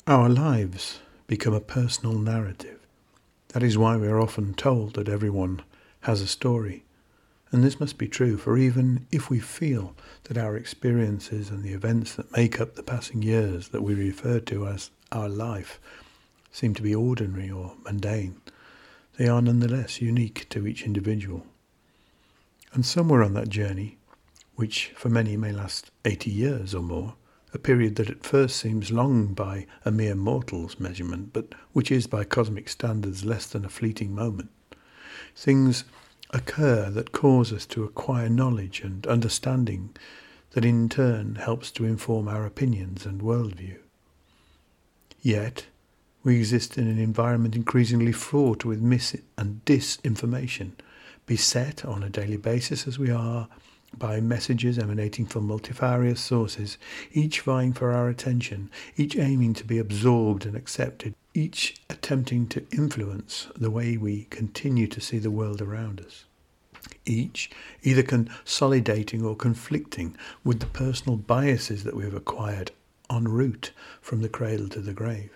Our lives become a personal narrative. That is why we are often told that everyone has a story. And this must be true, for even if we feel that our experiences and the events that make up the passing years that we refer to as our life seem to be ordinary or mundane, they are nonetheless unique to each individual. And somewhere on that journey, which for many may last 80 years or more, a period that at first seems long by a mere mortal's measurement, but which is by cosmic standards less than a fleeting moment, things occur that cause us to acquire knowledge and understanding that in turn helps to inform our opinions and worldview. Yet, we exist in an environment increasingly fraught with mis- and disinformation, beset on a daily basis as we are by messages emanating from multifarious sources, each vying for our attention, each aiming to be absorbed and accepted, each attempting to influence the way we continue to see the world around us, each either consolidating or conflicting with the personal biases that we have acquired en route from the cradle to the grave.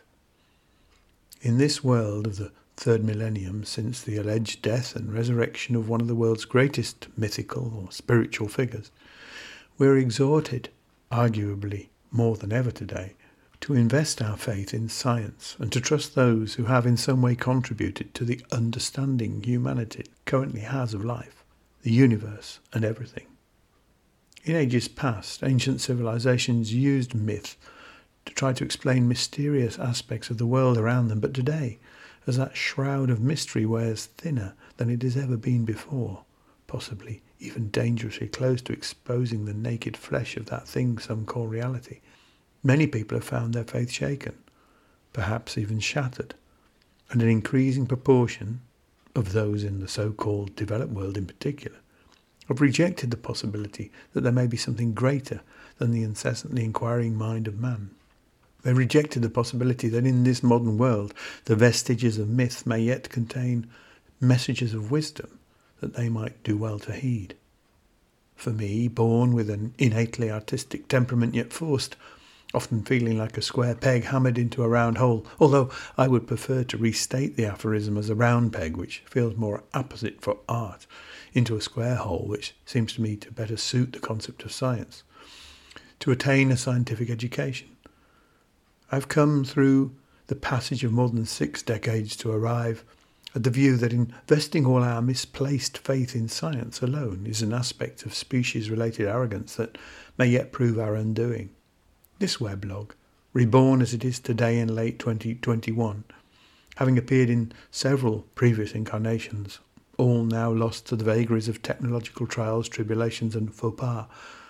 In this world of the third millennium, since the alleged death and resurrection of one of the world's greatest mythical or spiritual figures, we are exhorted, arguably more than ever today, to invest our faith in science and to trust those who have in some way contributed to the understanding humanity currently has of life, the universe and everything. In ages past, ancient civilizations used myth to try to explain mysterious aspects of the world around them, but today, as that shroud of mystery wears thinner than it has ever been before, possibly even dangerously close to exposing the naked flesh of that thing some call reality, many people have found their faith shaken, perhaps even shattered, and an increasing proportion of those in the so-called developed world in particular have rejected the possibility that there may be something greater than the incessantly inquiring mind of man. They rejected the possibility that in this modern world the vestiges of myth may yet contain messages of wisdom that they might do well to heed. For me, born with an innately artistic temperament yet forced, often feeling like a square peg hammered into a round hole, although I would prefer to restate the aphorism as a round peg, which feels more apposite for art, into a square hole, which seems to me to better suit the concept of science, to attain a scientific education. I've come through the passage of more than 6 decades to arrive at the view that investing all our misplaced faith in science alone is an aspect of species-related arrogance that may yet prove our undoing. This weblog, reborn as it is today in late 2021, having appeared in several previous incarnations, all now lost to the vagaries of technological trials, tribulations and faux pas,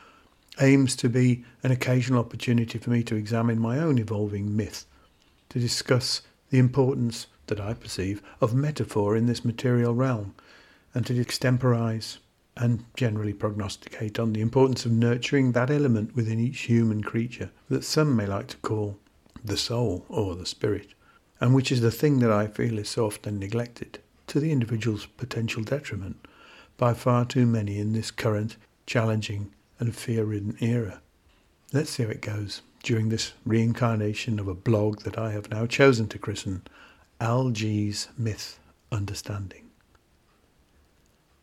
aims to be an occasional opportunity for me to examine my own evolving myth, to discuss the importance that I perceive of metaphor in this material realm, and to extemporize and generally prognosticate on the importance of nurturing that element within each human creature that some may like to call the soul or the spirit, and which is the thing that I feel is so often neglected, to the individual's potential detriment, by far too many in this current, challenging and fear-ridden era. Let's see how it goes during this reincarnation of a blog that I have now chosen to christen Al G's Myth Understanding.